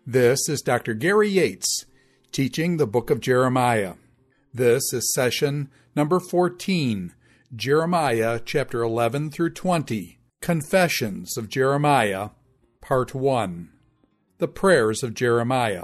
This is Dr. Gary Yates, teaching the book of Jeremiah. This is session number 14, Jeremiah chapter 11 through 20, Confessions of Jeremiah, Part 1, The Prayers of Jeremiah.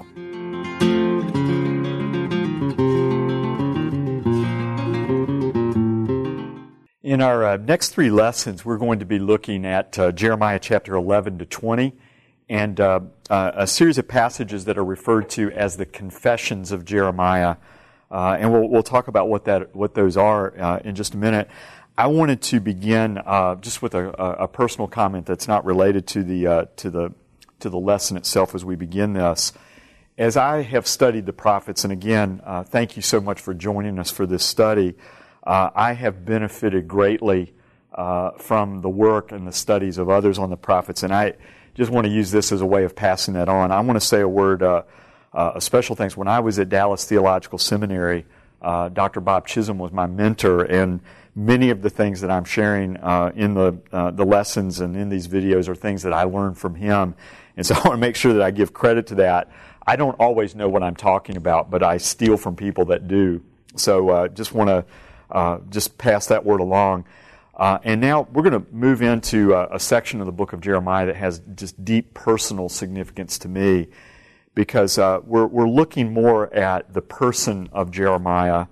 In our next three lessons, we're going to be looking at Jeremiah chapter 11 to 20, and a series of passages that are referred to as the Confessions of Jeremiah. And we'll talk about what those are in just a minute. I wanted to begin just with a personal comment that's not related to the lesson itself as we begin this. As I have studied the prophets, and again, thank you so much for joining us for this study. I have benefited greatly from the work and the studies of others on the prophets, and I just want to use this as a way of passing that on. I want to say a word, a special thanks. When I was at Dallas Theological Seminary, Dr. Bob Chisholm was my mentor, and many of the things that I'm sharing in the lessons and in these videos are things that I learned from him. And so I want to make sure that I give credit to that. I don't always know what I'm talking about, but I steal from people that do. So just want to just pass that word along. And now we're going to move into a section of the book of Jeremiah that has just deep personal significance to me, because we're looking more at the person of Jeremiah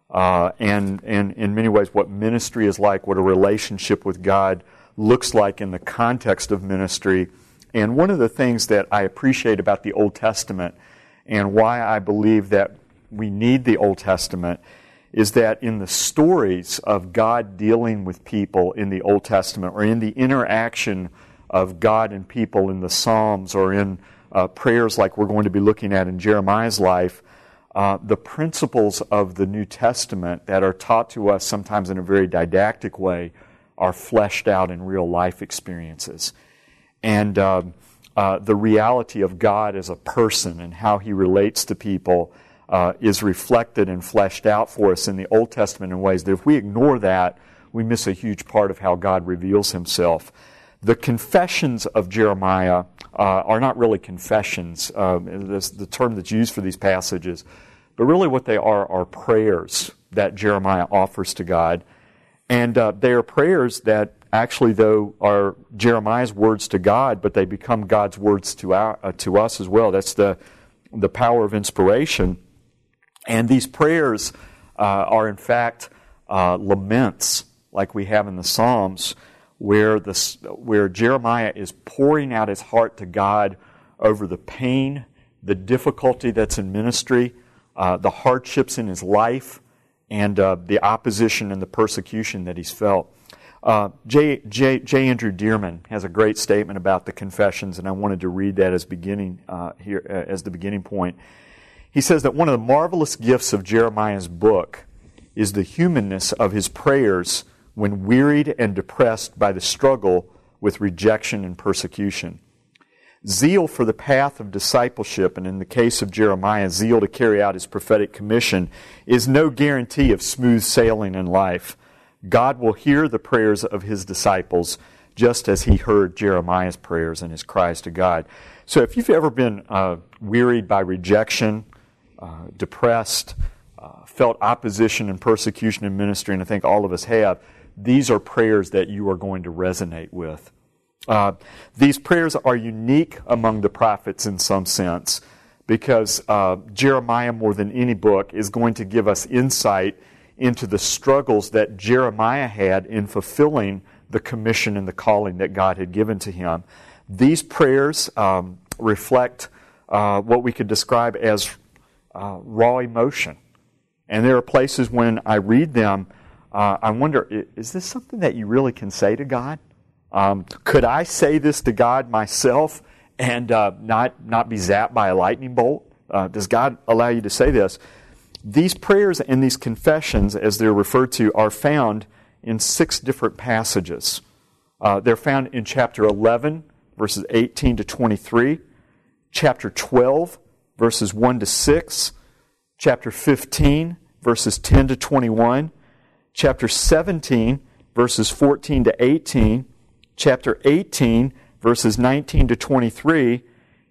and in many ways what ministry is like, what a relationship with God looks like in the context of ministry. And one of the things that I appreciate about the Old Testament and why I believe that we need the Old Testament is that in the stories of God dealing with people in the Old Testament, or in the interaction of God and people in the Psalms, or in prayers like we're going to be looking at in Jeremiah's life, the principles of the New Testament that are taught to us sometimes in a very didactic way are fleshed out in real life experiences. And the reality of God as a person and how He relates to people is reflected and fleshed out for us in the Old Testament in ways that if we ignore that, we miss a huge part of how God reveals Himself. The confessions of Jeremiah are not really confessions, the term that's used for these passages, but really what they are prayers that Jeremiah offers to God. And they are prayers that actually, though, are Jeremiah's words to God, but they become God's words to us as well. That's the power of inspiration. And these prayers are, in fact, laments, like we have in the Psalms, where Jeremiah is pouring out his heart to God over the pain, the difficulty that's in ministry, the hardships in his life, and the opposition and the persecution that he's felt. J. Andrew Dearman has a great statement about the confessions, and I wanted to read that as the beginning point. He says that one of the marvelous gifts of Jeremiah's book is the humanness of his prayers when wearied and depressed by the struggle with rejection and persecution. Zeal for the path of discipleship, and in the case of Jeremiah, zeal to carry out his prophetic commission, is no guarantee of smooth sailing in life. God will hear the prayers of His disciples just as He heard Jeremiah's prayers and his cries to God. So if you've ever been wearied by rejection, depressed, felt opposition and persecution in ministry, and I think all of us have, these are prayers that you are going to resonate with. These prayers are unique among the prophets in some sense, because Jeremiah, more than any book, is going to give us insight into the struggles that Jeremiah had in fulfilling the commission and the calling that God had given to him. These prayers reflect what we could describe as raw emotion. And there are places when I read them, I wonder, is this something that you really can say to God? Could I say this to God myself and not be zapped by a lightning bolt? Does God allow you to say this? These prayers and these confessions, as they're referred to, are found in 6 different passages. They're found in chapter 11, verses 18 to 23, chapter 12, verses 1 to 6, chapter 15, verses 10 to 21, chapter 17, verses 14 to 18, chapter 18, verses 19 to 23,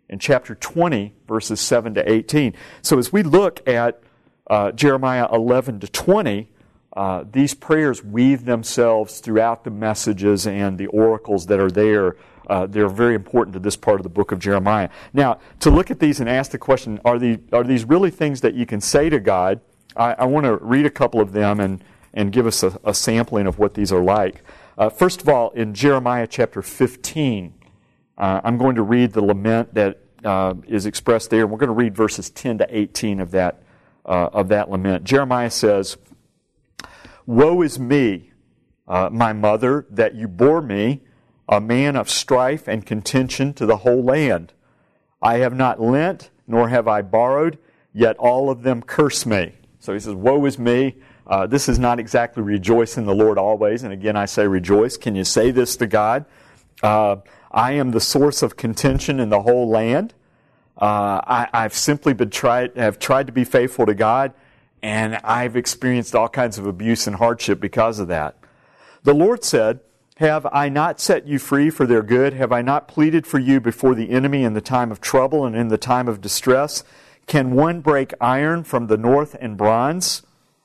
in chapter 20, verses 7 to 18. So as we look at Jeremiah 11 to 20, these prayers weave themselves throughout the messages and the oracles that are there. They're very important to this part of the book of Jeremiah. Now, to look at these and ask the question, are these really things that you can say to God? I want to read a couple of them and give us a sampling of what these are like. First of all, in Jeremiah chapter 15, I'm going to read the lament that is expressed there. We're going to read verses 10 to 18 of that lament. Jeremiah says, "Woe is me, my mother, that you bore me, a man of strife and contention to the whole land. I have not lent, nor have I borrowed, yet all of them curse me." So he says, woe is me. This is not exactly rejoice in the Lord always. And again, I say rejoice. Can you say this to God? I am the source of contention in the whole land. I've simply have tried to be faithful to God, and I've experienced all kinds of abuse and hardship because of that. The Lord said, "Have I not set you free for their good? Have I not pleaded for you before the enemy in the time of trouble and in the time of distress? Can one break iron from the north and bronze?"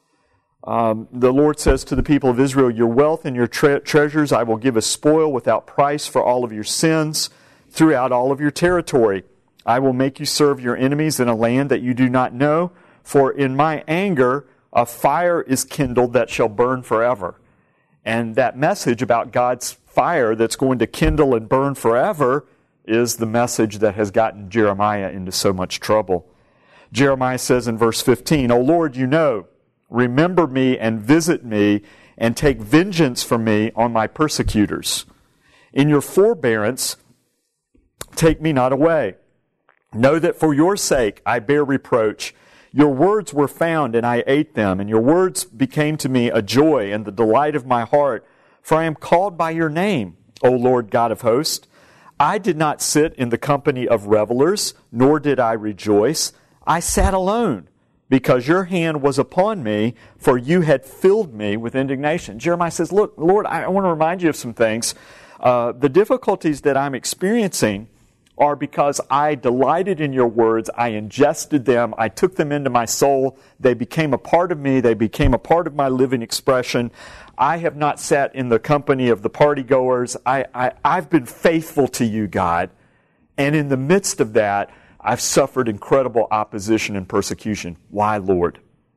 The Lord says to the people of Israel, "Your wealth and your treasures I will give as spoil without price for all of your sins throughout all of your territory. I will make you serve your enemies in a land that you do not know, for in my anger a fire is kindled that shall burn forever." And that message about God's fire that's going to kindle and burn forever is the message that has gotten Jeremiah into so much trouble. Jeremiah says in verse 15, "O Lord, you know, remember me and visit me and take vengeance for me on my persecutors. In your forbearance, take me not away. Know that for your sake I bear reproach. Your words were found, and I ate them, and your words became to me a joy and the delight of my heart. For I am called by your name, O Lord God of hosts. I did not sit in the company of revelers, nor did I rejoice. I sat alone, because your hand was upon me, for you had filled me with indignation." Jeremiah says, look, Lord, I want to remind you of some things. The difficulties that I'm experiencing are because I delighted in your words, I ingested them, I took them into my soul, they became a part of me, they became a part of my living expression. I have not sat in the company of the partygoers. I've been faithful to you, God, and in the midst of that, I've suffered incredible opposition and persecution. Why, Lord?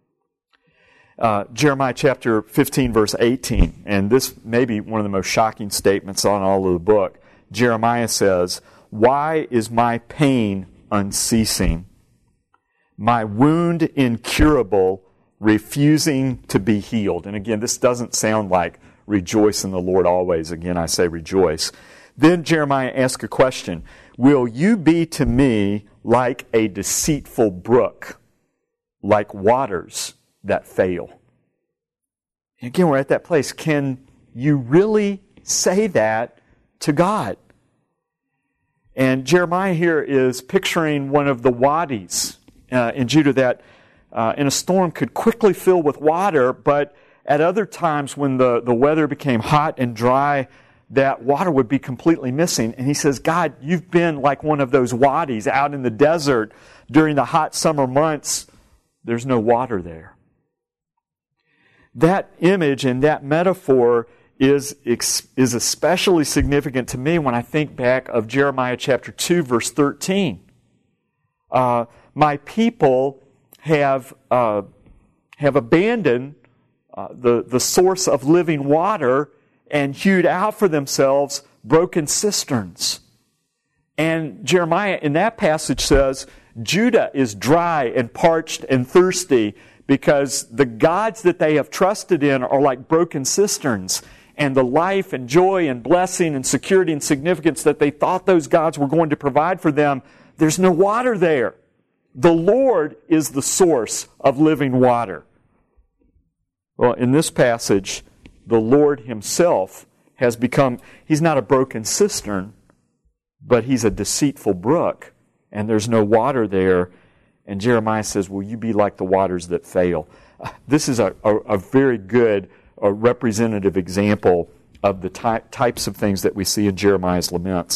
Jeremiah chapter 15, verse 18, and this may be one of the most shocking statements on all of the book. Jeremiah says, "Why is my pain unceasing? My wound incurable, refusing to be healed." And again, this doesn't sound like rejoice in the Lord always. Again, I say rejoice. Then Jeremiah asks a question. "Will you be to me like a deceitful brook, like waters that fail?" Again, we're at that place. Can you really say that to God? And Jeremiah here is picturing one of the wadis in Judah that in a storm could quickly fill with water, but at other times when the weather became hot and dry, that water would be completely missing. And he says, God, you've been like one of those wadis out in the desert during the hot summer months. There's no water there. That image and that metaphor is especially significant to me when I think back of Jeremiah chapter 2, verse 13. My people have abandoned the source of living water and hewed out for themselves broken cisterns. And Jeremiah in that passage says, Judah is dry and parched and thirsty because the gods that they have trusted in are like broken cisterns. And the life and joy and blessing and security and significance that they thought those gods were going to provide for them, there's no water there. The Lord is the source of living water. Well, in this passage, the Lord Himself has become, He's not a broken cistern, but He's a deceitful brook, and there's no water there. And Jeremiah says, will you be like the waters that fail? This is a very good representative example of the types of things that we see in Jeremiah's laments.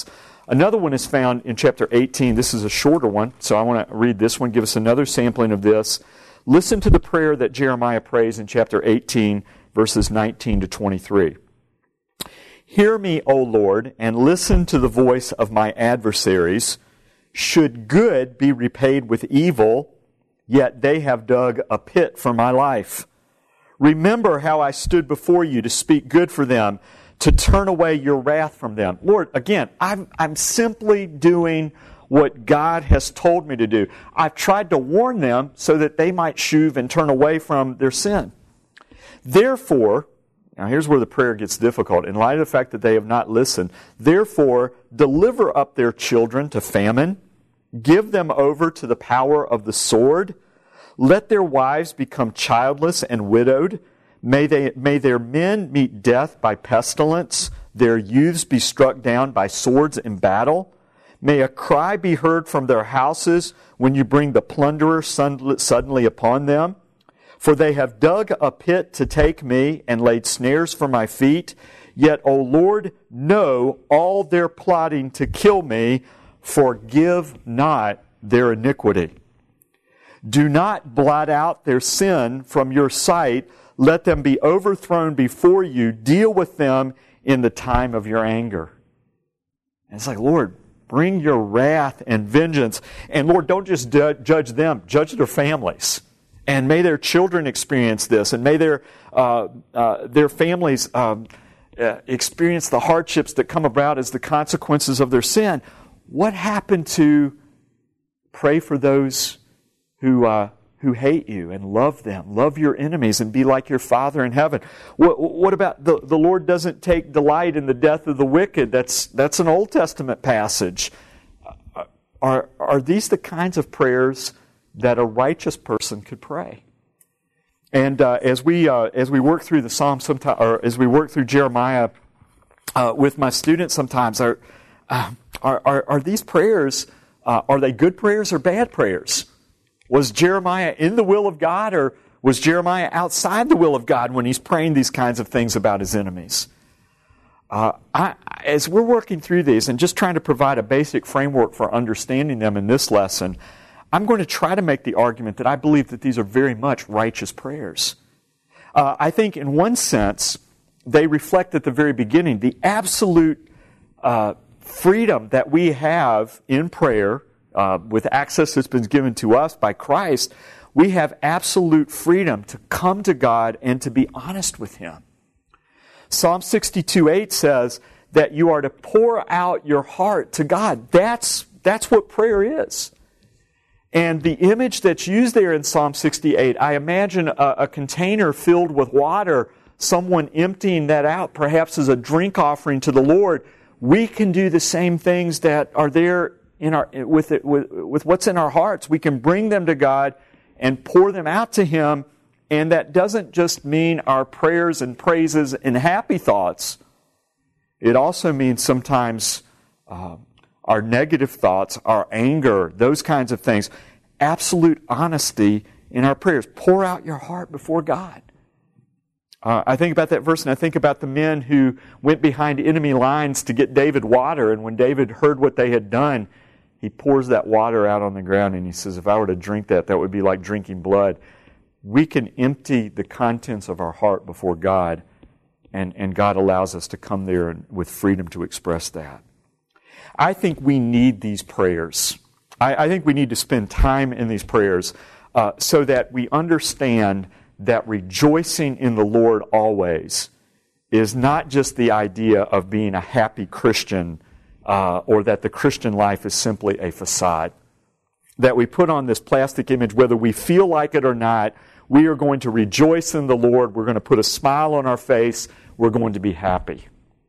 Another one is found in chapter 18. This is a shorter one, so I want to read this one, give us another sampling of this. Listen to the prayer that Jeremiah prays in chapter 18, verses 19 to 23. Hear me, O Lord, and listen to the voice of my adversaries. Should good be repaid with evil, yet they have dug a pit for my life. Remember how I stood before you to speak good for them, to turn away your wrath from them. Lord, again, I'm simply doing what God has told me to do. I've tried to warn them so that they might shew and turn away from their sin. Therefore, now here's where the prayer gets difficult. In light of the fact that they have not listened, therefore, deliver up their children to famine, give them over to the power of the sword, let their wives become childless and widowed, may their men meet death by pestilence, their youths be struck down by swords in battle. May a cry be heard from their houses when you bring the plunderer suddenly upon them. For they have dug a pit to take me and laid snares for my feet. Yet, O Lord, know all their plotting to kill me. Forgive not their iniquity. Do not blot out their sin from your sight. Let them be overthrown before you. Deal with them in the time of your anger. And it's like, Lord, bring your wrath and vengeance. And Lord, don't just judge them. Judge their families. And may their children experience this. And may their families experience the hardships that come about as the consequences of their sin. What happened to pray for those who hate you and love them, love your enemies and be like your Father in heaven? What about the Lord doesn't take delight in the death of the wicked? That's an Old Testament passage. Are these the kinds of prayers that a righteous person could pray? And as we work through the Psalms, sometimes, or as we work through Jeremiah with my students, sometimes are these prayers? Are they good prayers or bad prayers? Was Jeremiah in the will of God, or was Jeremiah outside the will of God when he's praying these kinds of things about his enemies? As we're working through these and just trying to provide a basic framework for understanding them in this lesson, I'm going to try to make the argument that I believe that these are very much righteous prayers. I think in one sense, they reflect at the very beginning the absolute freedom that we have in prayer. With access that's been given to us by Christ, we have absolute freedom to come to God and to be honest with Him. Psalm 62:8 says that you are to pour out your heart to God. That's what prayer is. And the image that's used there in Psalm 68, I imagine a container filled with water, someone emptying that out, perhaps as a drink offering to the Lord. We can do the same things that are there with what's in our hearts. We can bring them to God and pour them out to Him. And that doesn't just mean our prayers and praises and happy thoughts. It also means sometimes our negative thoughts, our anger, those kinds of things. Absolute honesty in our prayers. Pour out your heart before God. I think about that verse, and I think about the men who went behind enemy lines to get David water, and when David heard what they had done, he pours that water out on the ground, and he says, if I were to drink that, that would be like drinking blood. We can empty the contents of our heart before God, and God allows us to come there with freedom to express that. I think we need these prayers. I think we need to spend time in these prayers so that we understand that rejoicing in the Lord always is not just the idea of being a happy Christian or that the Christian life is simply a facade. That we put on this plastic image, whether we feel like it or not, we are going to rejoice in the Lord, we're going to put a smile on our face, we're going to be happy.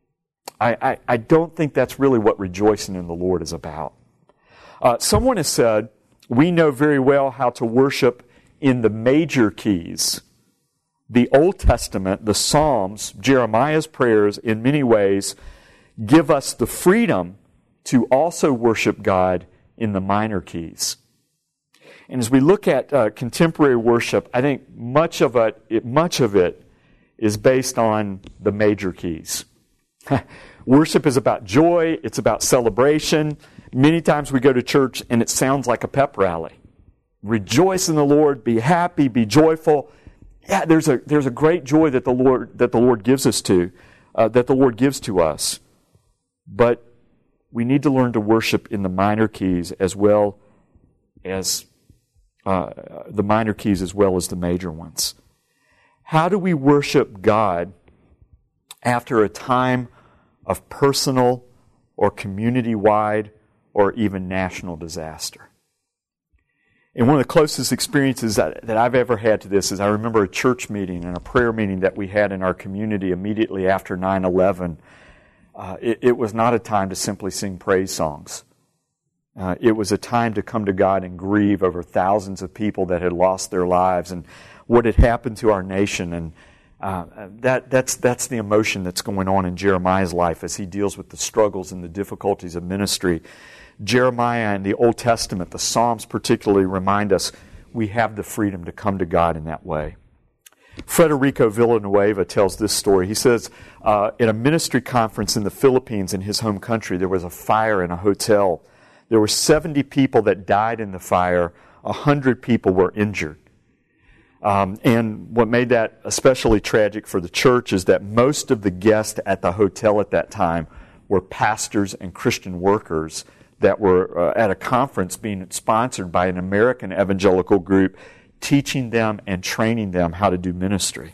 I don't think that's really what rejoicing in the Lord is about. Someone has said, we know very well how to worship in the major keys. The Old Testament, the Psalms, Jeremiah's prayers, in many ways, give us the freedom to also worship God in the minor keys. And as we look at contemporary worship, I think much of it is based on the major keys. Worship is about joy. It's about celebration. Many times we go to church and it sounds like a pep rally. Rejoice in the Lord. Be happy. Be joyful. Yeah, there's a great joy that the Lord gives us to, that the Lord gives to us. But we need to learn to worship in the minor keys as well as the major ones. How do we worship God after a time of personal or community-wide or even national disaster? And one of the closest experiences that I've ever had to this is I remember a church meeting and a prayer meeting that we had in our community immediately after 9/11. It was not a time to simply sing praise songs. It was a time to come to God and grieve over thousands of people that had lost their lives and what had happened to our nation. And that's the emotion that's going on in Jeremiah's life as he deals with the struggles and the difficulties of ministry. Jeremiah in the Old Testament, the Psalms particularly, remind us we have the freedom to come to God in that way. Federico Villanueva tells this story. He says, at a ministry conference in the Philippines in his home country, there was a fire in a hotel. There were 70 people that died in the fire. 100 people were injured. And what made that especially tragic for the church is that most of the guests at the hotel at that time were pastors and Christian workers that were at a conference being sponsored by an American evangelical group, teaching them and training them how to do ministry.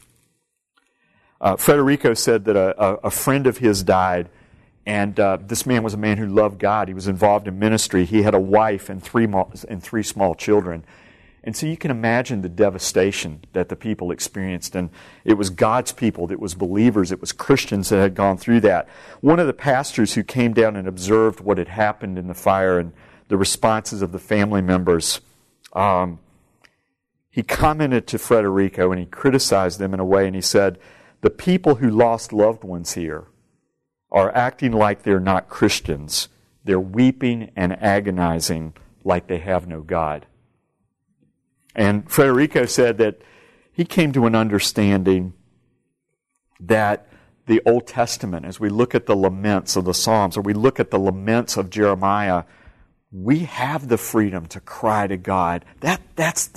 Federico said that a friend of his died, and this man was a man who loved God. He was involved in ministry. He had a wife and three small children. And so you can imagine the devastation that the people experienced. And it was God's people, it was believers, it was Christians that had gone through that. One of the pastors who came down and observed what had happened in the fire and the responses of the family members, he commented to Federico and he criticized them in a way, and he said, the people who lost loved ones here are acting like they're not Christians. They're weeping and agonizing like they have no God. And Federico said that he came to an understanding that the Old Testament, as we look at the laments of the Psalms, or we look at the laments of Jeremiah, we have the freedom to cry to God. That's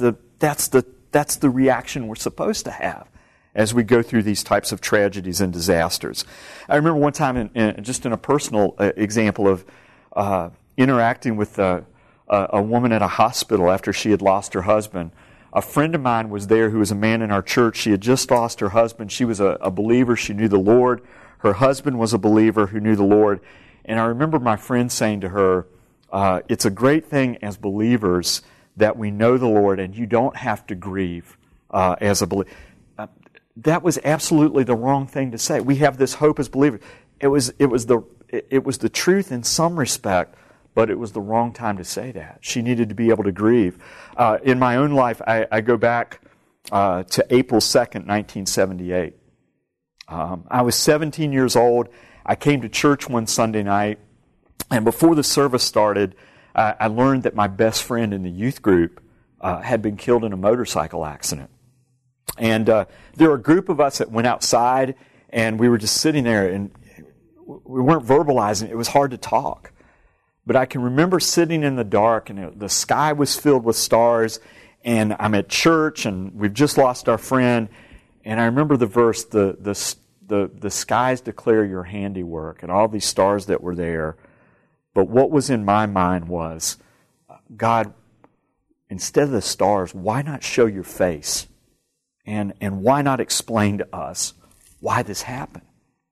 the reaction we're supposed to have as we go through these types of tragedies and disasters. I remember one time, just in a personal example of interacting with a woman at a hospital after she had lost her husband. A friend of mine was there who was a man in our church. She had just lost her husband. She was a believer. She knew the Lord. Her husband was a believer who knew the Lord. And I remember my friend saying to her, it's a great thing as believers that we know the Lord and you don't have to grieve as a believer. That was absolutely the wrong thing to say. We have this hope as believers. It was the truth in some respect, but it was the wrong time to say that. She needed to be able to grieve. In my own life, I go back to April 2nd, 1978. I was 17 years old. I came to church one Sunday night, and before the service started, I learned that my best friend in the youth group had been killed in a motorcycle accident. And there were a group of us that went outside, and we were just sitting there, and we weren't verbalizing. It was hard to talk. But I can remember sitting in the dark, and the sky was filled with stars, and I'm at church, and we've just lost our friend, and I remember the verse, the skies declare your handiwork, and all these stars that were there. But what was in my mind was, God, instead of the stars, why not show your face? And why not explain to us why this happened?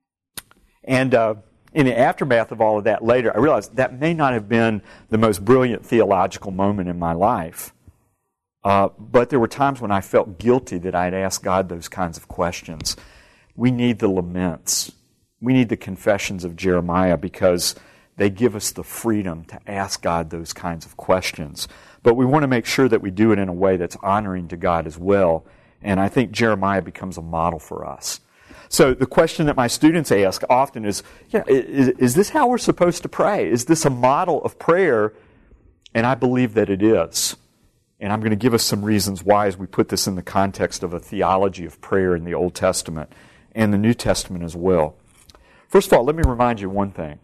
And in the aftermath of all of that later, I realized that may not have been the most brilliant theological moment in my life. But there were times when I felt guilty that I'd asked God those kinds of questions. We need the laments. We need the confessions of Jeremiah because they give us the freedom to ask God those kinds of questions. But we want to make sure that we do it in a way that's honoring to God as well. And I think Jeremiah becomes a model for us. So the question that my students ask often is, is this how we're supposed to pray? Is this a model of prayer? And I believe that it is. And I'm going to give us some reasons why as we put this in the context of a theology of prayer in the Old Testament and the New Testament as well. First of all, let me remind you one thing.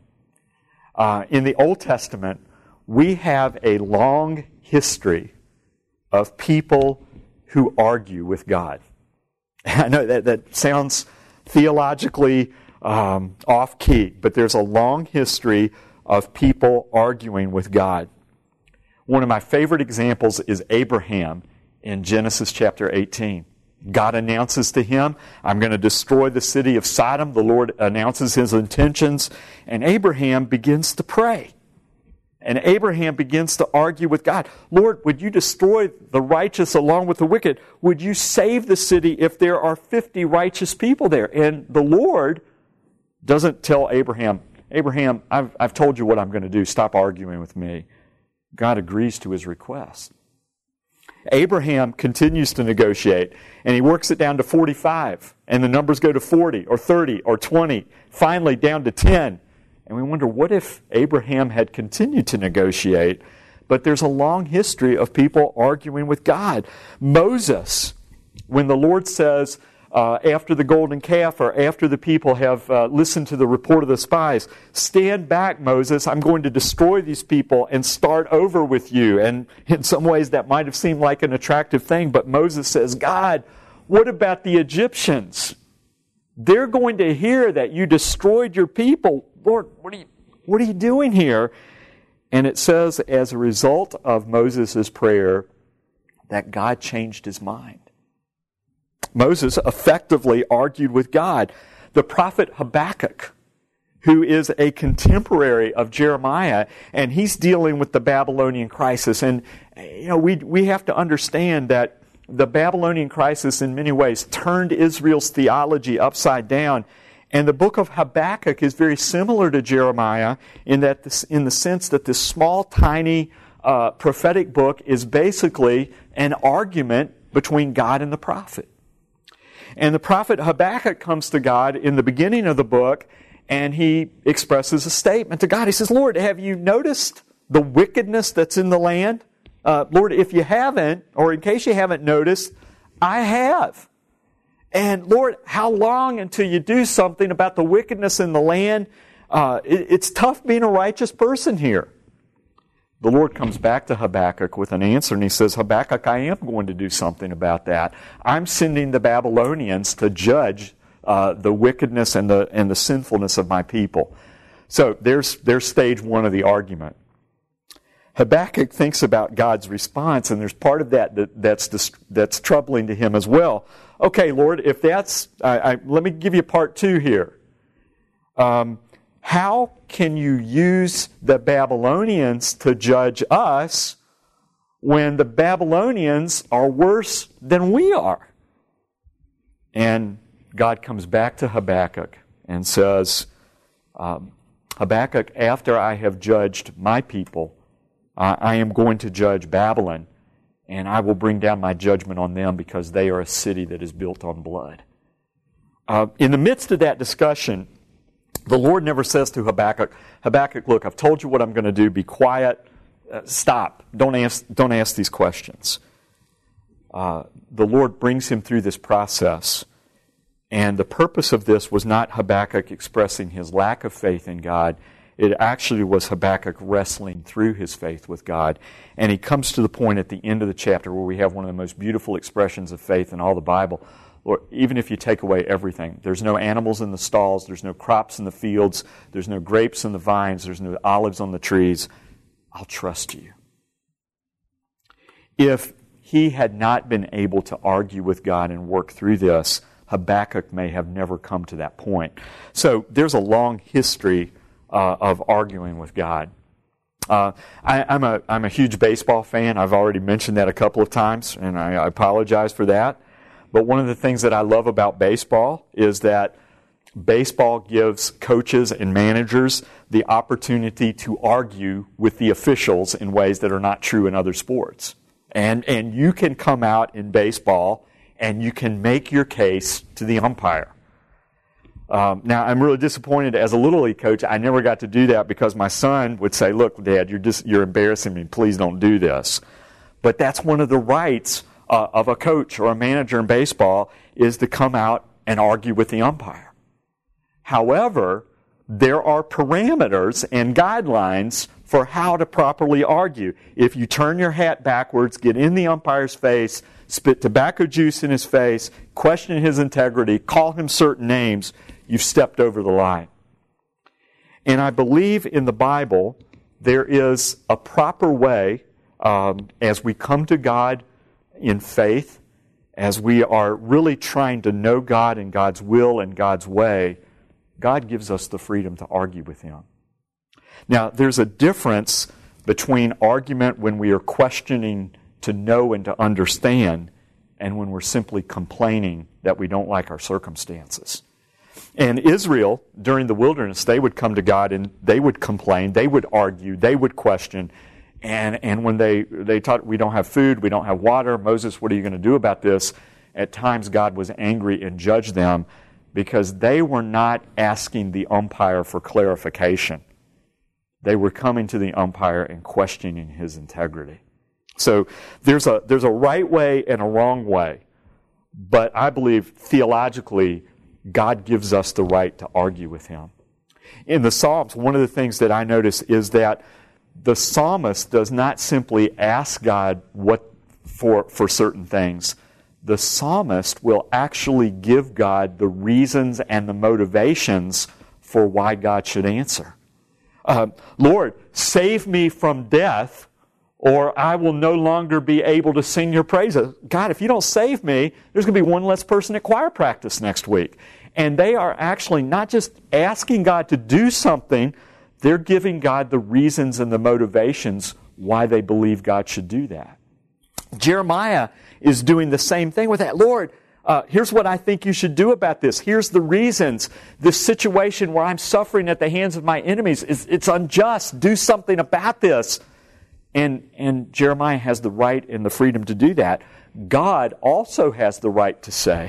In the Old Testament, we have a long history of people who argue with God. I know that sounds theologically off-key, but there's a long history of people arguing with God. One of my favorite examples is Abraham in Genesis chapter 18. God announces to him, I'm going to destroy the city of Sodom. The Lord announces his intentions, and Abraham begins to pray. And Abraham begins to argue with God. Lord, would you destroy the righteous along with the wicked? Would you save the city if there are 50 righteous people there? And the Lord doesn't tell Abraham, Abraham, I've told you what I'm going to do. Stop arguing with me. God agrees to his request. Abraham continues to negotiate, and he works it down to 45, and the numbers go to 40 or 30 or 20, finally down to 10. And we wonder, what if Abraham had continued to negotiate? But there's a long history of people arguing with God. Moses, when the Lord says, after the golden calf or after the people have listened to the report of the spies, stand back, Moses, I'm going to destroy these people and start over with you. And in some ways that might have seemed like an attractive thing, but Moses says, God, what about the Egyptians? They're going to hear that you destroyed your people. Lord, what are you doing here? And it says, as a result of Moses' prayer, that God changed his mind. Moses effectively argued with God. The prophet Habakkuk, who is a contemporary of Jeremiah, and he's dealing with the Babylonian crisis. And we have to understand that the Babylonian crisis in many ways turned Israel's theology upside down. And the book of Habakkuk is very similar to Jeremiah in the sense that this small, tiny prophetic book is basically an argument between God and the prophet. And the prophet Habakkuk comes to God in the beginning of the book, and he expresses a statement to God. He says, Lord, have you noticed the wickedness that's in the land? Lord, if you haven't, or in case you haven't noticed, I have. And Lord, how long until you do something about the wickedness in the land? It's tough being a righteous person here. The Lord comes back to Habakkuk with an answer, and he says, Habakkuk, I am going to do something about that. I'm sending the Babylonians to judge the wickedness and the sinfulness of my people. So there's stage one of the argument. Habakkuk thinks about God's response, and there's part of that's troubling to him as well. Okay, Lord, if that's... let me give you part two here. How can you use the Babylonians to judge us when the Babylonians are worse than we are? And God comes back to Habakkuk and says, Habakkuk, after I have judged my people, I am going to judge Babylon, and I will bring down my judgment on them because they are a city that is built on blood. In the midst of that discussion, the Lord never says to Habakkuk, Habakkuk, look, I've told you what I'm going to do. Be quiet. Stop. Don't ask these questions. The Lord brings him through this process. And the purpose of this was not Habakkuk expressing his lack of faith in God. It actually was Habakkuk wrestling through his faith with God. And he comes to the point at the end of the chapter where we have one of the most beautiful expressions of faith in all the Bible. Lord, even if you take away everything, there's no animals in the stalls, there's no crops in the fields, there's no grapes in the vines, there's no olives on the trees, I'll trust you. If he had not been able to argue with God and work through this, Habakkuk may have never come to that point. So there's a long history of arguing with God. I'm a huge baseball fan. I've already mentioned that a couple of times, and I apologize for that. But one of the things that I love about baseball is that baseball gives coaches and managers the opportunity to argue with the officials in ways that are not true in other sports. And you can come out in baseball and you can make your case to the umpire. Now, I'm really disappointed as a Little League coach. I never got to do that because my son would say, look, Dad, you're embarrassing me. Please don't do this. But that's one of the rights of a coach or a manager in baseball, is to come out and argue with the umpire. However, there are parameters and guidelines for how to properly argue. If you turn your hat backwards, get in the umpire's face, spit tobacco juice in his face, question his integrity, call him certain names, you've stepped over the line. And I believe in the Bible there is a proper way, as we come to God in faith, as we are really trying to know God and God's will and God's way, God gives us the freedom to argue with Him. Now, there's a difference between argument when we are questioning to know and to understand and when we're simply complaining that we don't like our circumstances. And Israel, during the wilderness, they would come to God and they would complain, they would argue, they would question. And when they taught, we don't have food, we don't have water, Moses, what are you going to do about this? At times God was angry and judged them because they were not asking the umpire for clarification. They were coming to the umpire and questioning his integrity. So there's a right way and a wrong way. But I believe theologically, God gives us the right to argue with Him. In the Psalms, one of the things that I notice is that the psalmist does not simply ask God what for certain things. The psalmist will actually give God the reasons and the motivations for why God should answer. Lord, save me from death, or I will no longer be able to sing your praises. God, if you don't save me, there's going to be one less person at choir practice next week. And they are actually not just asking God to do something, they're giving God the reasons and the motivations why they believe God should do that. Jeremiah is doing the same thing with that. Lord, here's what I think you should do about this. Here's the reasons. This situation where I'm suffering at the hands of my enemies, it's unjust. Do something about this. And Jeremiah has the right and the freedom to do that. God also has the right to say,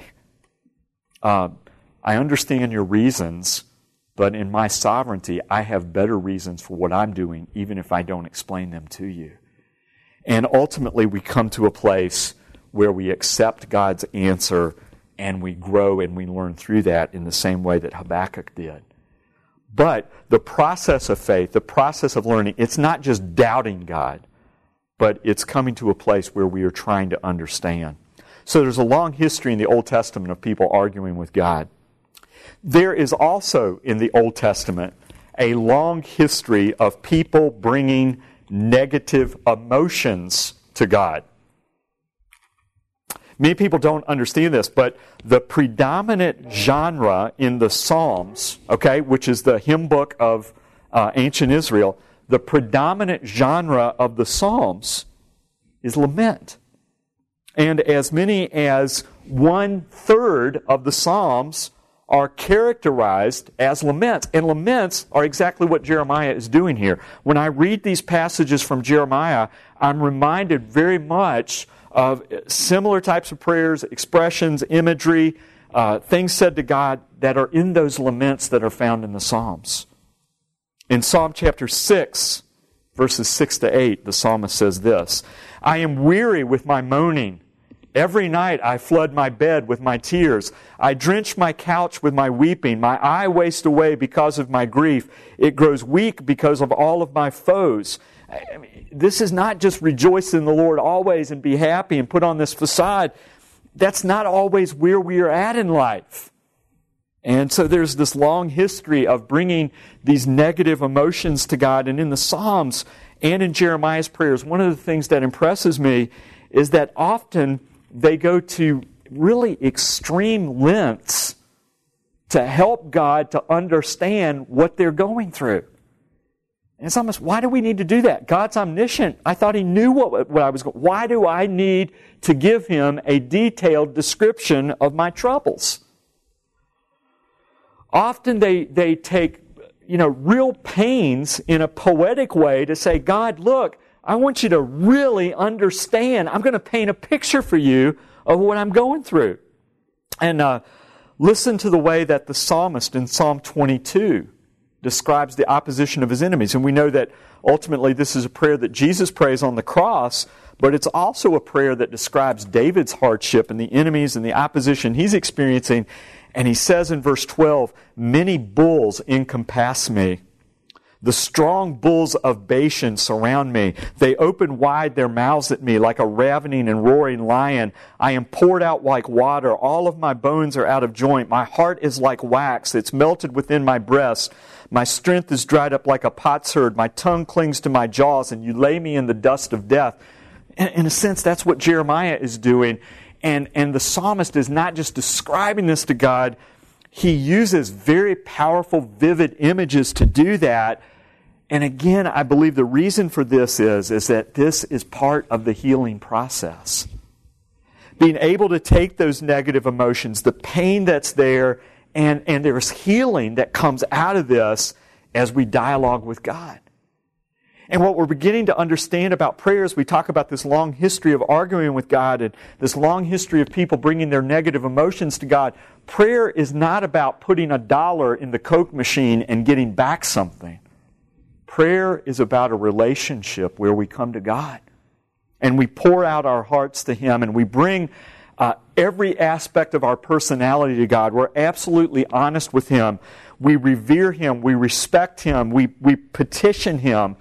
I understand your reasons, but in my sovereignty, I have better reasons for what I'm doing, even if I don't explain them to you. And ultimately, we come to a place where we accept God's answer and we grow and we learn through that in the same way that Habakkuk did. But the process of faith, the process of learning, it's not just doubting God, but it's coming to a place where we are trying to understand. So there's a long history in the Old Testament of people arguing with God. There is also in the Old Testament a long history of people bringing negative emotions to God. Many people don't understand this, but the predominant genre in the Psalms, which is the hymn book of ancient Israel, the predominant genre of the Psalms is lament. And as many as 1/3 of the Psalms are characterized as laments. And laments are exactly what Jeremiah is doing here. When I read these passages from Jeremiah, I'm reminded very much of similar types of prayers, expressions, imagery, things said to God that are in those laments that are found in the Psalms. In Psalm chapter 6, verses 6 to 8, the psalmist says this, I am weary with my moaning. Every night I flood my bed with my tears. I drench my couch with my weeping. My eye wastes away because of my grief. It grows weak because of all of my foes. I mean, this is not just rejoice in the Lord always and be happy and put on this facade. That's not always where we are at in life. And so there's this long history of bringing these negative emotions to God. And in the Psalms and in Jeremiah's prayers, one of the things that impresses me is that often they go to really extreme lengths to help God to understand what they're going through. And it's almost, why do we need to do that? God's omniscient. I thought He knew what I was going. Why do I need to give Him a detailed description of my troubles? Often they take, real pains in a poetic way to say, God, look, I want you to really understand. I'm going to paint a picture for you of what I'm going through. And listen to the way that the psalmist in Psalm 22 describes the opposition of his enemies. And we know that ultimately this is a prayer that Jesus prays on the cross, but it's also a prayer that describes David's hardship and the enemies and the opposition he's experiencing. And he says in verse 12, "Many bulls encompass me. The strong bulls of Bashan surround me. They open wide their mouths at me like a ravening and roaring lion. I am poured out like water. All of my bones are out of joint. My heart is like wax. It's melted within my breast. My strength is dried up like a potsherd. My tongue clings to my jaws, and you lay me in the dust of death." In a sense, that's what Jeremiah is doing. And the psalmist is not just describing this to God. He uses very powerful, vivid images to do that. And again, I believe the reason for this is that this is part of the healing process. Being able to take those negative emotions, the pain that's there, and there's healing that comes out of this as we dialogue with God. And what we're beginning to understand about prayer is we talk about this long history of arguing with God and this long history of people bringing their negative emotions to God. Prayer is not about putting $1 in the Coke machine and getting back something. Prayer is about a relationship where we come to God and we pour out our hearts to Him and we bring every aspect of our personality to God. We're absolutely honest with Him. We revere Him. We respect Him. We petition Him.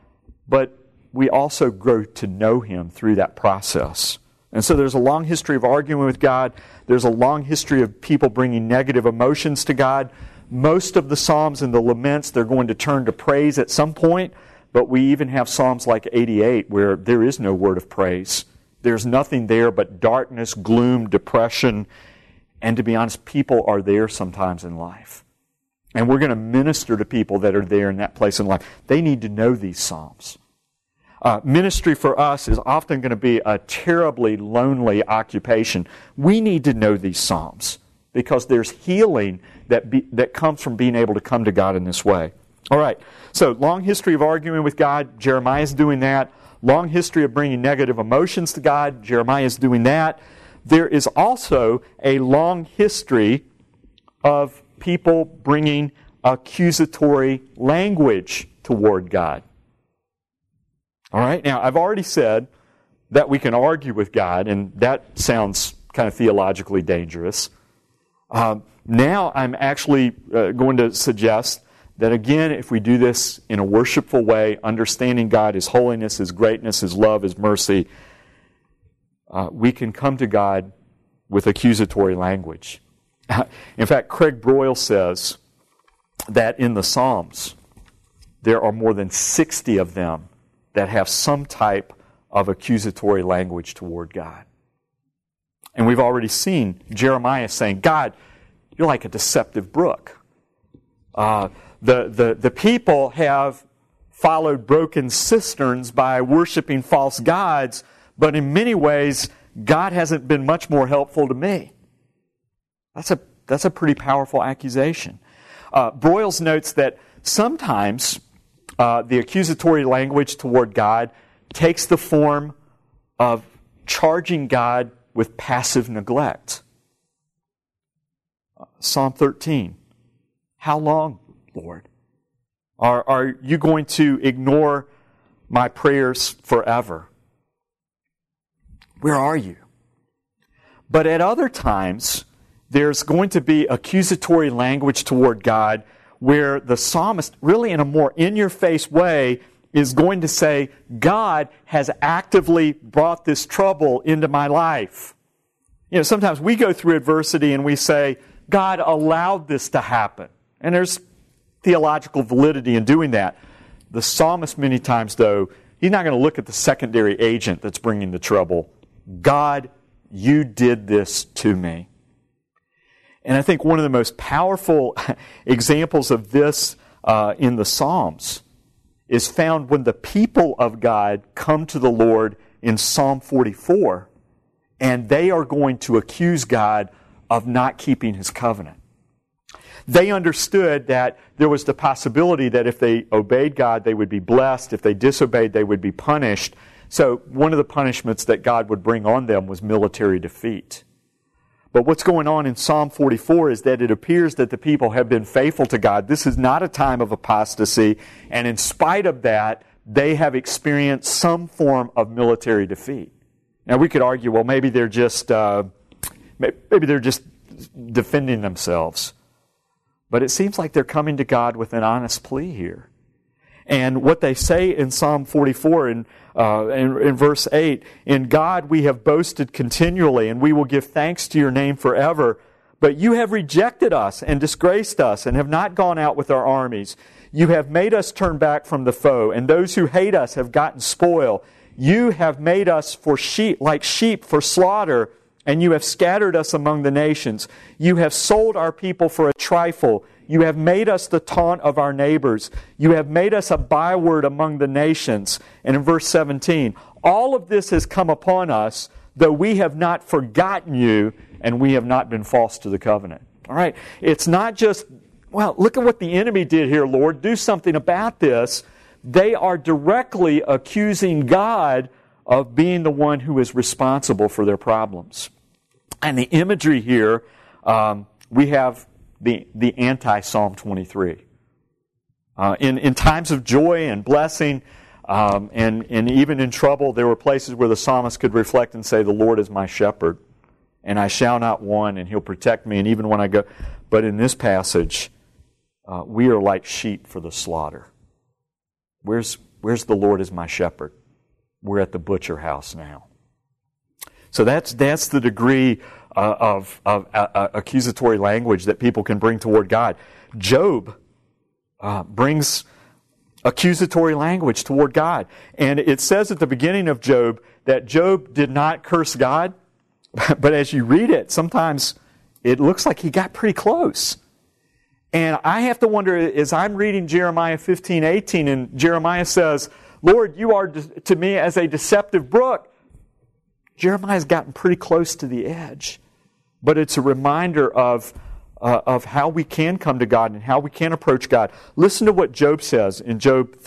But we also grow to know Him through that process. And so there's a long history of arguing with God. There's a long history of people bringing negative emotions to God. Most of the Psalms and the laments, they're going to turn to praise at some point, but we even have Psalms like 88 where there is no word of praise. There's nothing there but darkness, gloom, depression, and to be honest, people are there sometimes in life. And we're going to minister to people that are there in that place in life. They need to know these Psalms. Ministry for us is often going to be a terribly lonely occupation. We need to know these Psalms because there's healing that comes from being able to come to God in this way. All right, so long history of arguing with God. Jeremiah is doing that. Long history of bringing negative emotions to God. Jeremiah is doing that. There is also a long history of people bringing accusatory language toward God. All right, now I've already said that we can argue with God, and that sounds kind of theologically dangerous. Now I'm actually going to suggest that again, if we do this in a worshipful way, understanding God, His holiness, His greatness, His love, His mercy, we can come to God with accusatory language. In fact, Craig Broyle says that in the Psalms, there are more than 60 of them that have some type of accusatory language toward God. And we've already seen Jeremiah saying, God, you're like a deceptive brook. The people have followed broken cisterns by worshiping false gods, but in many ways, God hasn't been much more helpful to me. That's a pretty powerful accusation. Broyles notes that sometimes the accusatory language toward God takes the form of charging God with passive neglect. Psalm 13. How long, Lord? Are you going to ignore my prayers forever? Where are you? But at other times, there's going to be accusatory language toward God where the psalmist, really in a more in-your-face way, is going to say, God has actively brought this trouble into my life. You know, sometimes we go through adversity and we say, God allowed this to happen. And there's theological validity in doing that. The psalmist many times, though, he's not going to look at the secondary agent that's bringing the trouble. God, you did this to me. And I think one of the most powerful examples of this in the Psalms is found when the people of God come to the Lord in Psalm 44, and they are going to accuse God of not keeping His covenant. They understood that there was the possibility that if they obeyed God, they would be blessed. If they disobeyed, they would be punished. So one of the punishments that God would bring on them was military defeat. But what's going on in Psalm 44 is that it appears that the people have been faithful to God. This is not a time of apostasy, and in spite of that, they have experienced some form of military defeat. Now we could argue, well, maybe they're just defending themselves. But it seems like they're coming to God with an honest plea here. And what they say in Psalm 44 in verse 8, "In God we have boasted continually, and we will give thanks to your name forever. But you have rejected us and disgraced us, and have not gone out with our armies. You have made us turn back from the foe, and those who hate us have gotten spoil. You have made us for sheep, like sheep for slaughter, and you have scattered us among the nations. You have sold our people for a trifle. You have made us the taunt of our neighbors. You have made us a byword among the nations." And in verse 17, "All of this has come upon us, though we have not forgotten you, and we have not been false to the covenant." All right, it's not just, well, look at what the enemy did here, Lord. Do something about this. They are directly accusing God of being the one who is responsible for their problems. And the imagery here, we have the anti-Psalm 23. In times of joy and blessing, and even in trouble, there were places where the psalmist could reflect and say, "The Lord is my shepherd, and I shall not want, and He'll protect me, and even when I go..." But in this passage, we are like sheep for the slaughter. Where's the Lord is my shepherd? We're at the butcher house now. So that's the degree of accusatory language that people can bring toward God. Job brings accusatory language toward God. And it says at the beginning of Job that Job did not curse God, but as you read it, sometimes it looks like he got pretty close. And I have to wonder, as I'm reading Jeremiah 15:18, and Jeremiah says, "Lord, you are to me as a deceptive brook." Jeremiah's gotten pretty close to the edge. But it's a reminder of how we can come to God and how we can approach God. Listen to what Job says in Job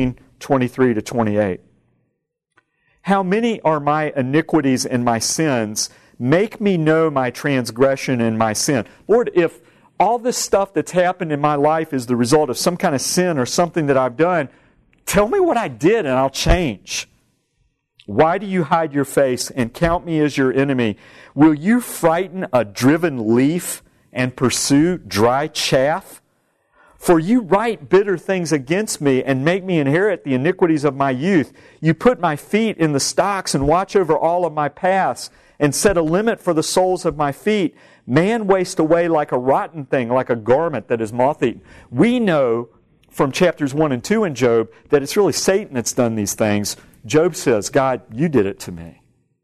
13:23-28. "How many are my iniquities and my sins? Make me know my transgression and my sin." Lord, if all this stuff that's happened in my life is the result of some kind of sin or something that I've done, tell me what I did and I'll change. "Why do you hide your face and count me as your enemy? Will you frighten a driven leaf and pursue dry chaff? For you write bitter things against me and make me inherit the iniquities of my youth. You put my feet in the stocks and watch over all of my paths and set a limit for the soles of my feet. Man wastes away like a rotten thing, like a garment that is moth-eaten." We know from chapters 1 and 2 in Job that it's really Satan that's done these things. Job says, "God, you did it to me."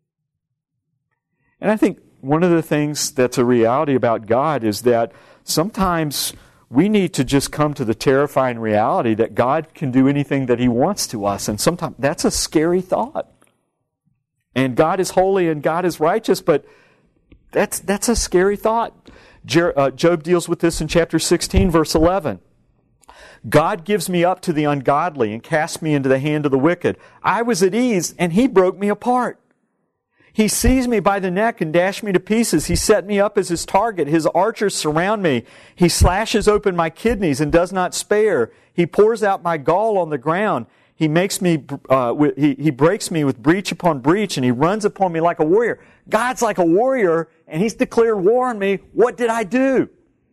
And I think one of the things that's a reality about God is that sometimes we need to just come to the terrifying reality that God can do anything that He wants to us. And sometimes that's a scary thought. And God is holy and God is righteous, but that's a scary thought. Job deals with this in chapter 16, verse 11. "God gives me up to the ungodly and casts me into the hand of the wicked. I was at ease, and He broke me apart. He seized me by the neck and dashed me to pieces. He set me up as His target. His archers surround me. He slashes open my kidneys and does not spare. He pours out my gall on the ground. He makes me. He breaks me with breach upon breach, and He runs upon me like a warrior." God's like a warrior, and He's declared war on me. What did I do?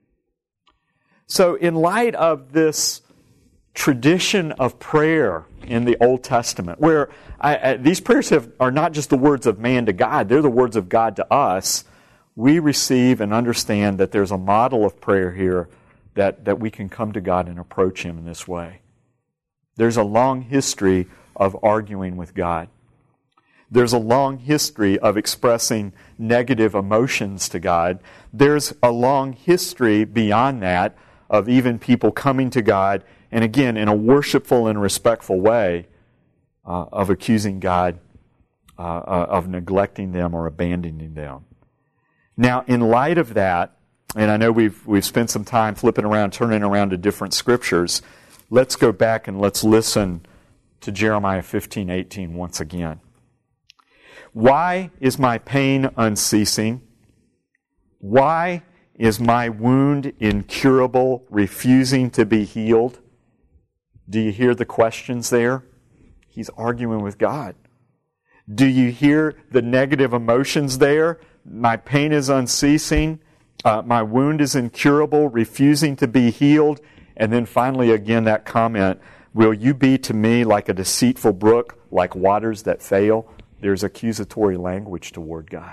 So in light of this tradition of prayer in the Old Testament, where these prayers are not just the words of man to God, they're the words of God to us, we receive and understand that there's a model of prayer here that we can come to God and approach Him in this way. There's a long history of arguing with God. There's a long history of expressing negative emotions to God. There's a long history beyond that of even people coming to God, and again, in a worshipful and respectful way, of accusing God of neglecting them or abandoning them. Now, in light of that, and I know we've spent some time flipping around, turning around to different scriptures, let's go back and let's listen to Jeremiah 15:18 once again. "Why is my pain unceasing? Why is my wound incurable, refusing to be healed? Do you hear the questions there? He's arguing with God. Do you hear the negative emotions there? My pain is unceasing. My wound is incurable, refusing to be healed. And then finally, again, that comment, will you be to me like a deceitful brook, like waters that fail? There's accusatory language toward God.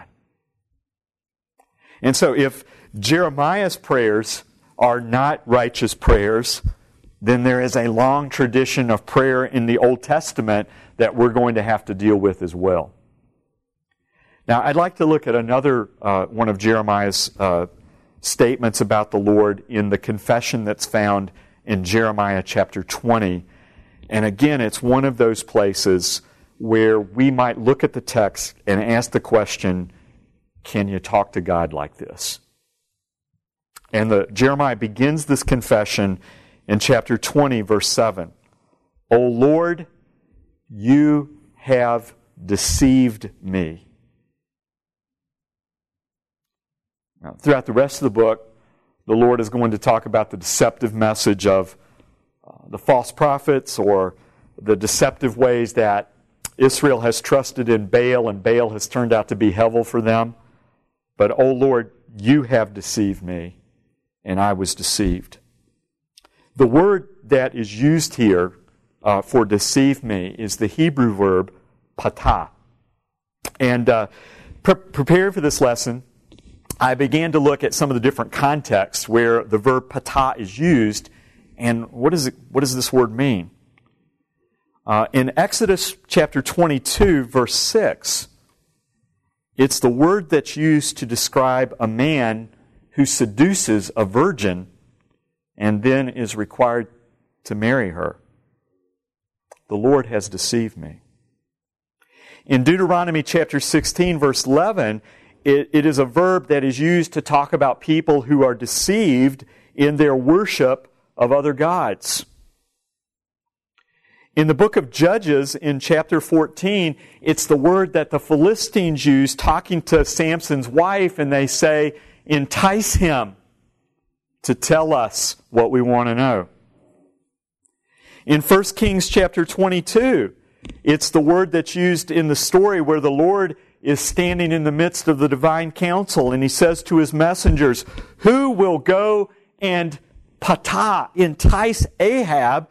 And so if Jeremiah's prayers are not righteous prayers, then there is a long tradition of prayer in the Old Testament that we're going to have to deal with as well. Now, I'd like to look at another one of Jeremiah's statements about the Lord in the confession that's found in Jeremiah chapter 20. And again, it's one of those places where we might look at the text and ask the question, can you talk to God like this? And Jeremiah begins this confession in chapter 20, verse 7. O Lord, you have deceived me. Now, throughout the rest of the book, the Lord is going to talk about the deceptive message of the false prophets, or the deceptive ways that Israel has trusted in Baal, and Baal has turned out to be Hevel for them. But, O Lord, you have deceived me, and I was deceived. The word that is used here for deceive me is the Hebrew verb patah. And preparing for this lesson, I began to look at some of the different contexts where the verb patah is used, and what does this word mean? In Exodus chapter 22, verse 6, it's the word that's used to describe a man who seduces a virgin and then is required to marry her. The Lord has deceived me. In Deuteronomy chapter 16, verse 11, it is a verb that is used to talk about people who are deceived in their worship of other gods. In the book of Judges, in chapter 14, it's the word that the Philistines use talking to Samson's wife, and they say, entice him to tell us what we want to know. In 1 Kings chapter 22, it's the word that's used in the story where the Lord is standing in the midst of the divine council, and he says to his messengers, who will go and entice Ahab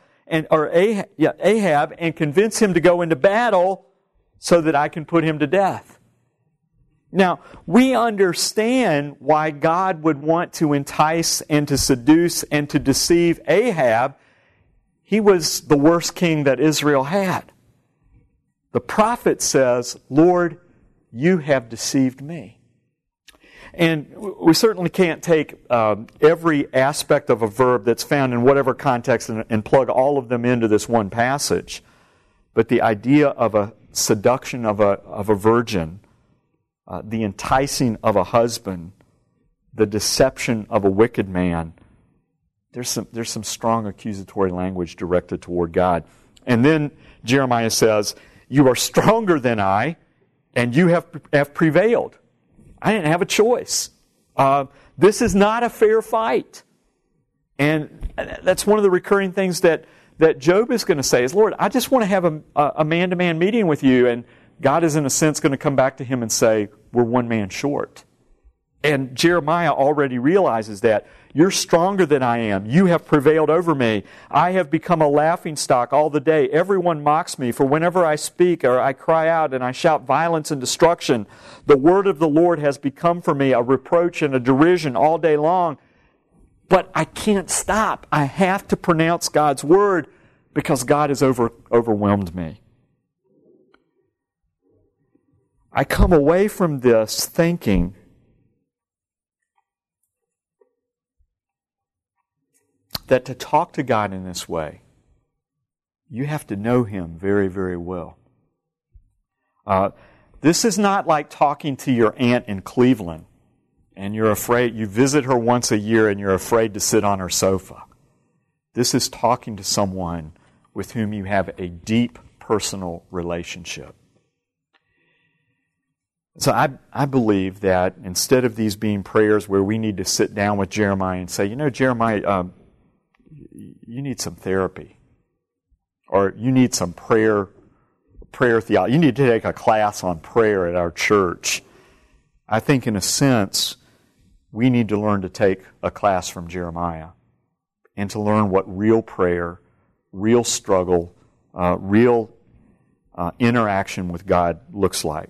and convince him to go into battle so that I can put him to death. Now, we understand why God would want to entice and to seduce and to deceive Ahab. He was the worst king that Israel had. The prophet says, Lord, you have deceived me. And we certainly can't take every aspect of a verb that's found in whatever context and plug all of them into this one passage. But the idea of a seduction of a virgin, the enticing of a husband, the deception of a wicked man, there's some strong accusatory language directed toward God. And then Jeremiah says, you are stronger than I, and you have prevailed. I didn't have a choice. This is not a fair fight. And that's one of the recurring things that Job is going to say is, Lord, I just want to have a man-to-man meeting with you. And God is, in a sense, going to come back to him and say, we're one man short. And Jeremiah already realizes that. You're stronger than I am. You have prevailed over me. I have become a laughingstock all the day. Everyone mocks me, for whenever I speak or I cry out and I shout violence and destruction, the word of the Lord has become for me a reproach and a derision all day long. But I can't stop. I have to pronounce God's word because God has overwhelmed me. I come away from this thinking that to talk to God in this way, you have to know Him very, very well. This is not like talking to your aunt in Cleveland and you're afraid, you visit her once a year and you're afraid to sit on her sofa. This is talking to someone with whom you have a deep personal relationship. So I believe that instead of these being prayers where we need to sit down with Jeremiah and say, Jeremiah, you need some therapy. Or you need some prayer theology. You need to take a class on prayer at our church. I think in a sense, we need to learn to take a class from Jeremiah and to learn what real prayer, real struggle, real interaction with God looks like.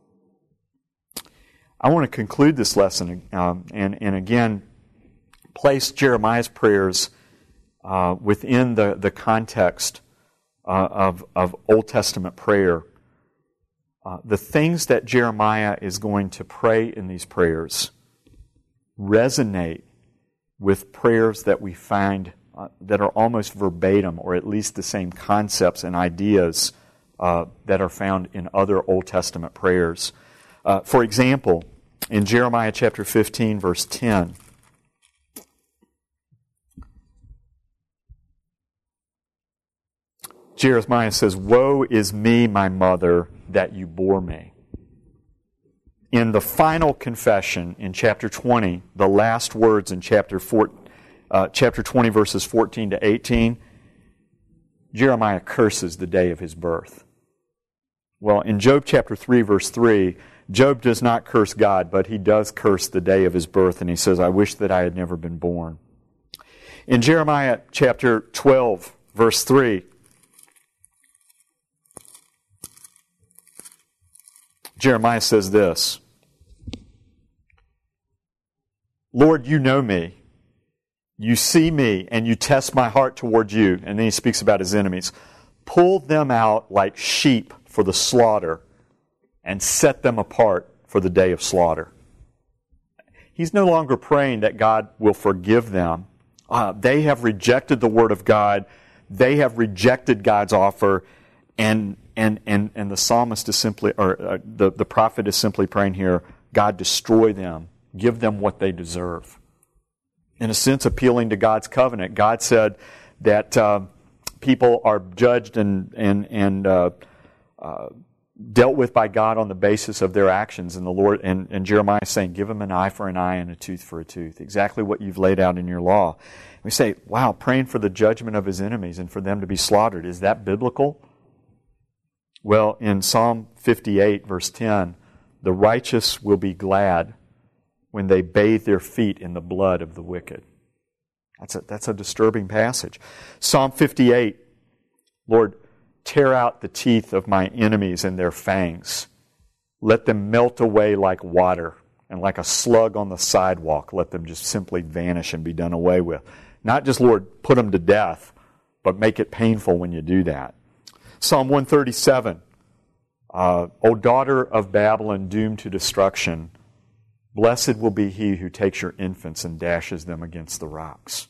I want to conclude this lesson and again place Jeremiah's prayers within the context of Old Testament prayer. The things that Jeremiah is going to pray in these prayers resonate with prayers that we find that are almost verbatim, or at least the same concepts and ideas that are found in other Old Testament prayers. For example, in Jeremiah chapter 15, verse 10, Jeremiah says, "Woe is me, my mother, that you bore me." In the final confession in chapter 20, the last words in chapter 20, verses 14 to 18, Jeremiah curses the day of his birth. Well, in Job chapter 3, verse 3, Job does not curse God, but he does curse the day of his birth, and he says, "I wish that I had never been born." In Jeremiah chapter 12, verse 3, Jeremiah says this, "Lord, you know me. You see me, and you test my heart toward you." And then he speaks about his enemies. "Pull them out like sheep for the slaughter, and set them apart for the day of slaughter." He's no longer praying that God will forgive them. They have rejected the word of God. They have rejected God's offer, and the psalmist is simply, or the prophet is simply praying here, God, destroy them, give them what they deserve. In a sense, appealing to God's covenant. God said that people are judged and dealt with by God on the basis of their actions, and the Lord and Jeremiah is saying, give them an eye for an eye and a tooth for a tooth. Exactly what you've laid out in your law. We say, wow, praying for the judgment of his enemies and for them to be slaughtered. Is that biblical? Well, in Psalm 58, verse 10, the righteous will be glad when they bathe their feet in the blood of the wicked. That's a disturbing passage. Psalm 58, Lord, tear out the teeth of my enemies and their fangs. Let them melt away like water, and like a slug on the sidewalk, let them just simply vanish and be done away with. Not just, Lord, put them to death, but make it painful when you do that. Psalm 137, O daughter of Babylon, doomed to destruction, blessed will be he who takes your infants and dashes them against the rocks.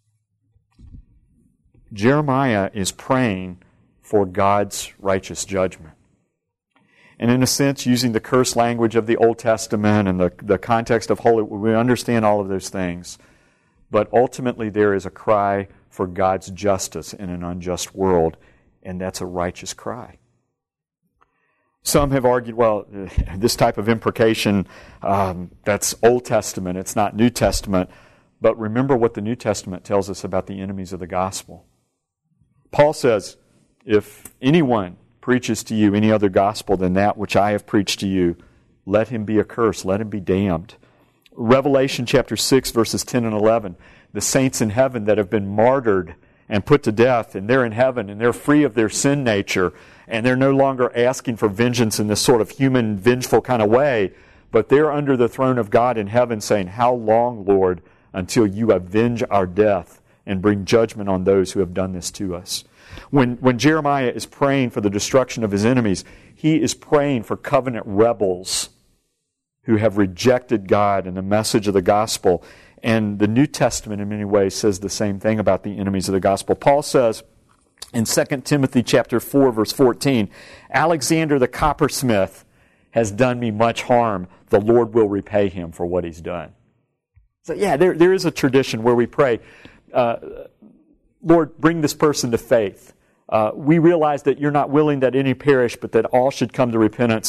Jeremiah is praying for God's righteous judgment. And in a sense, using the curse language of the Old Testament and the context of holy, we understand all of those things. But ultimately there is a cry for God's justice in an unjust world, and that's a righteous cry. Some have argued, well, this type of imprecation, that's Old Testament, it's not New Testament. But remember what the New Testament tells us about the enemies of the gospel. Paul says, if anyone preaches to you any other gospel than that which I have preached to you, let him be accursed, let him be damned. Revelation chapter 6, verses 10 and 11, the saints in heaven that have been martyred and put to death, and they're in heaven, and they're free of their sin nature, and they're no longer asking for vengeance in this sort of human, vengeful kind of way, but they're under the throne of God in heaven saying, how long, Lord, until you avenge our death and bring judgment on those who have done this to us? When Jeremiah is praying for the destruction of his enemies, he is praying for covenant rebels who have rejected God and the message of the gospel. And the New Testament in many ways says the same thing about the enemies of the gospel. Paul says in 2 Timothy chapter 4, verse 14, Alexander the coppersmith has done me much harm. The Lord will repay him for what he's done. So yeah, there is a tradition where we pray, Lord, bring this person to faith. We realize that you're not willing that any perish, but that all should come to repentance.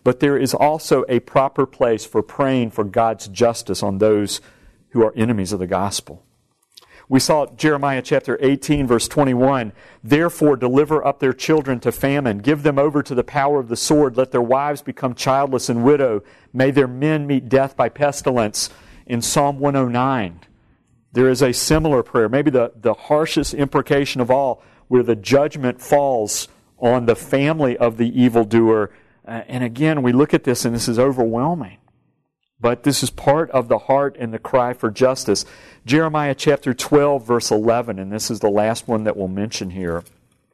but there is also a proper place for praying for God's justice on those who are enemies of the gospel. We saw Jeremiah chapter 18, verse 21, "Therefore deliver up their children to famine, give them over to the power of the sword, let their wives become childless and widow, may their men meet death by pestilence." In Psalm 109, there is a similar prayer, maybe the harshest imprecation of all, where the judgment falls on the family of the evildoer. And again, we look at this and this is overwhelming. But this is part of the heart and the cry for justice. Jeremiah chapter 12, verse 11, and this is the last one that we'll mention here.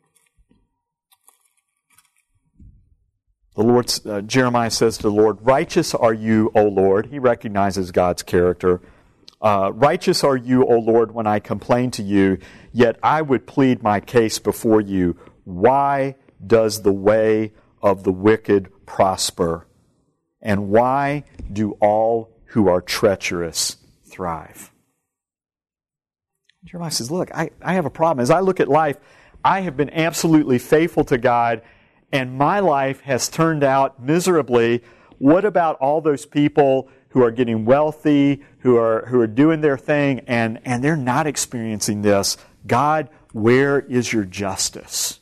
Jeremiah says to the Lord, "Righteous are you, O Lord." He recognizes God's character. "Righteous are you, O Lord, when I complain to you, yet I would plead my case before you. Why does the way of the wicked prosper? And why do all who are treacherous thrive?" Jeremiah says, look, I have a problem. As I look at life, I have been absolutely faithful to God, and my life has turned out miserably. What about all those people who are getting wealthy, who are doing their thing, and they're not experiencing this? God, where is your justice?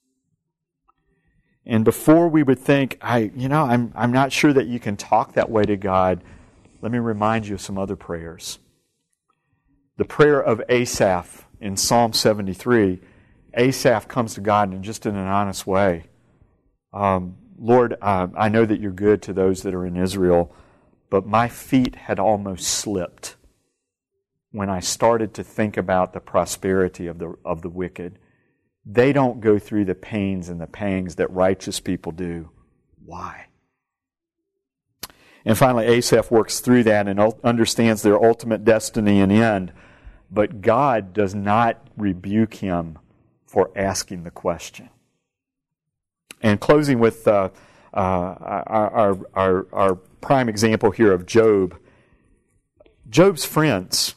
And before we would think, I'm not sure that you can talk that way to God, let me remind you of some other prayers. The prayer of Asaph in Psalm 73. Asaph comes to God in just in an honest way. Lord, I know that you're good to those that are in Israel, but my feet had almost slipped when I started to think about the prosperity of the wicked. They don't go through the pains and the pangs that righteous people do. Why? And finally, Asaph works through that and understands their ultimate destiny and end. But God does not rebuke him for asking the question. And closing with our prime example here of Job. Job's friends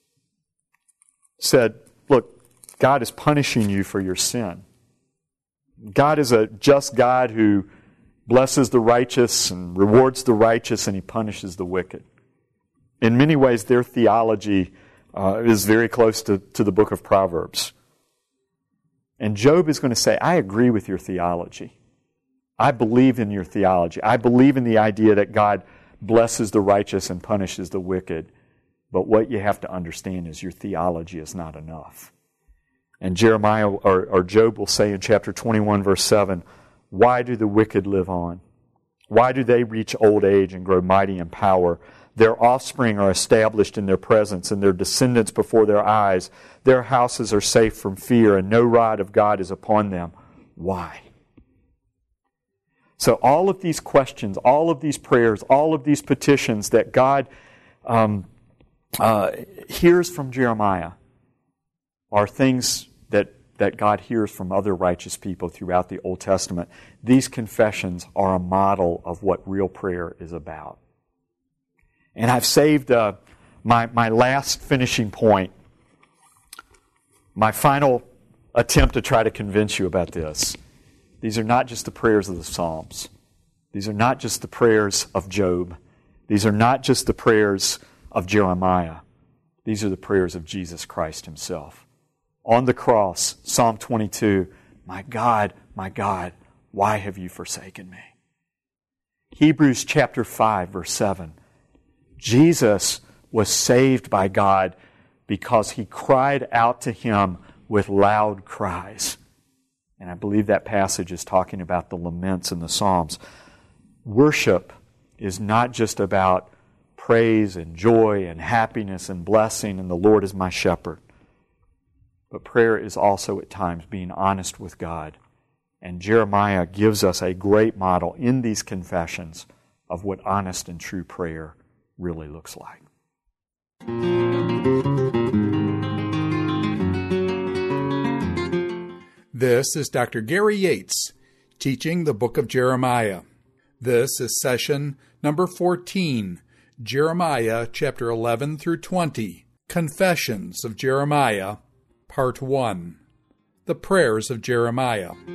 said, look, God is punishing you for your sin. God is a just God who blesses the righteous and rewards the righteous, and He punishes the wicked. In many ways, their theology is very close to the book of Proverbs. And Job is going to say, I agree with your theology. I believe in your theology. I believe in the idea that God blesses the righteous and punishes the wicked. But what you have to understand is your theology is not enough. And Jeremiah or Job will say in chapter 21, verse 7, why do the wicked live on? Why do they reach old age and grow mighty in power? Their offspring are established in their presence, and their descendants before their eyes. Their houses are safe from fear, and no rod of God is upon them. Why? So all of these questions, all of these prayers, all of these petitions that God hears from Jeremiah are things that God hears from other righteous people throughout the Old Testament. These confessions are a model of what real prayer is about. And I've saved my last finishing point, my final attempt to try to convince you about this. These are not just the prayers of the Psalms. These are not just the prayers of Job. These are not just the prayers of Jeremiah. These are the prayers of Jesus Christ Himself. On the cross, Psalm 22, my God, why have you forsaken me? Hebrews chapter 5, verse 7, Jesus was saved by God because He cried out to Him with loud cries. And I believe that passage is talking about the laments in the Psalms. Worship is not just about praise and joy and happiness and blessing and the Lord is my shepherd. But prayer is also at times being honest with God. And Jeremiah gives us a great model in these confessions of what honest and true prayer really looks like. This is Dr. Gary Yates teaching the book of Jeremiah. This is session number 14, Jeremiah chapter 11 through 20, Confessions of Jeremiah, Part 1, The Prayers of Jeremiah.